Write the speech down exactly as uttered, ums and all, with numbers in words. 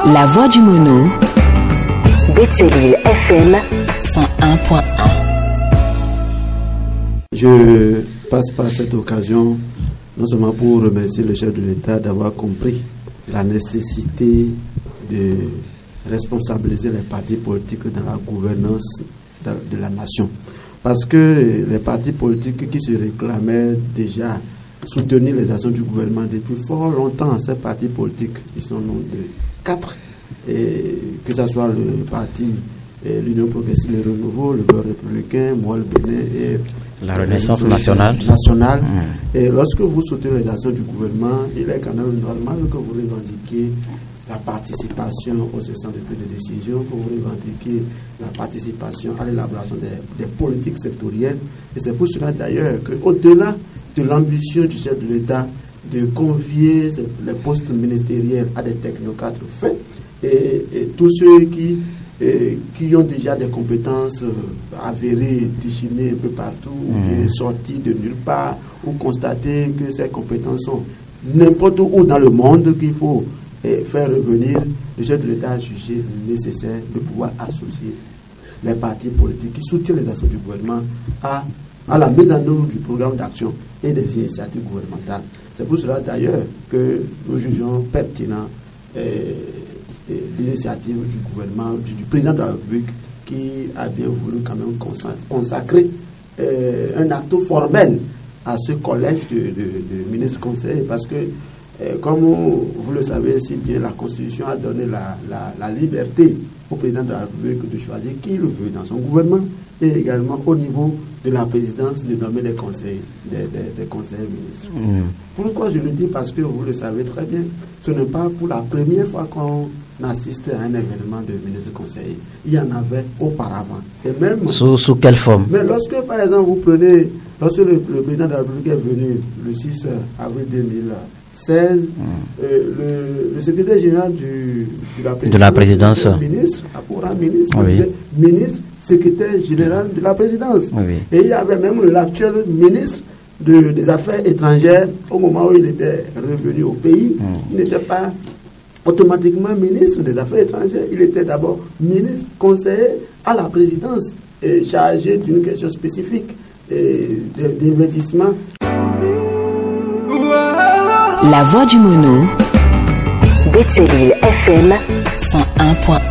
La voix du mono, Betselil F M cent un point un. Je passe par cette occasion non seulement pour remercier le chef de l'État d'avoir compris la nécessité de responsabiliser les partis politiques dans la gouvernance de la nation. Parce que les partis politiques qui se réclamaient déjà soutenir les actions du gouvernement depuis fort longtemps, ces partis politiques, ils sont nombre de quatre, et que ce soit le parti et l'Union progressiste, le Renouveau, le Bloc républicain, moi le Bénin et la Renaissance nationale. nationale. Mmh. Et lorsque vous soutenez les actions du gouvernement, il est quand même normal que vous revendiquiez la participation aux instances de prise de décision, que vous revendiquiez la participation à l'élaboration des, des politiques sectorielles. Et c'est pour cela d'ailleurs qu'au-delà de l'ambition du chef de l'État de confier les postes ministériels à des technocrates faits, et, et tous ceux qui, et, qui ont déjà des compétences avérées, déchinées un peu partout, mmh. ou bien sorties de nulle part, ou constater que ces compétences sont n'importe où dans le monde qu'il faut et faire revenir, le chef de l'État a jugé nécessaire de pouvoir associer les partis politiques qui soutiennent les actions du gouvernement à, à la mise en œuvre du programme d'action et des initiatives gouvernementales. C'est pour cela d'ailleurs que nous jugeons pertinent eh, eh, l'initiative du gouvernement, du, du président de la République, qui a bien voulu quand même consacrer eh, un acte formel à ce collège de, de, de ministres conseillers, parce que comme vous le savez si bien, la Constitution a donné la, la, la liberté au président de la République de choisir qui il veut dans son gouvernement, et également au niveau de la présidence de nommer des conseillers, des, des, des conseillers ministres. Mmh. Pourquoi je le dis? Parce que vous le savez très bien, ce n'est pas pour la première fois qu'on assiste à un événement de ministres conseillers. Il y en avait auparavant. Et même, sous, sous quelle forme? Mais lorsque, par exemple, vous prenez, lorsque le, le président de la République est venu le six avril deux mille seize, mmh. euh, le, le secrétaire général du, de la présidence, de la présidence. ministre, pour un ministre, oui. ministre, secrétaire général de la présidence. Oui. Et il y avait même l'actuel ministre de, des Affaires étrangères, au moment où il était revenu au pays, mmh. il n'était pas automatiquement ministre des Affaires étrangères, il était d'abord ministre, conseiller à la présidence, et chargé d'une question spécifique d'investissement. La voix du mono, Betselil F M cent un point un.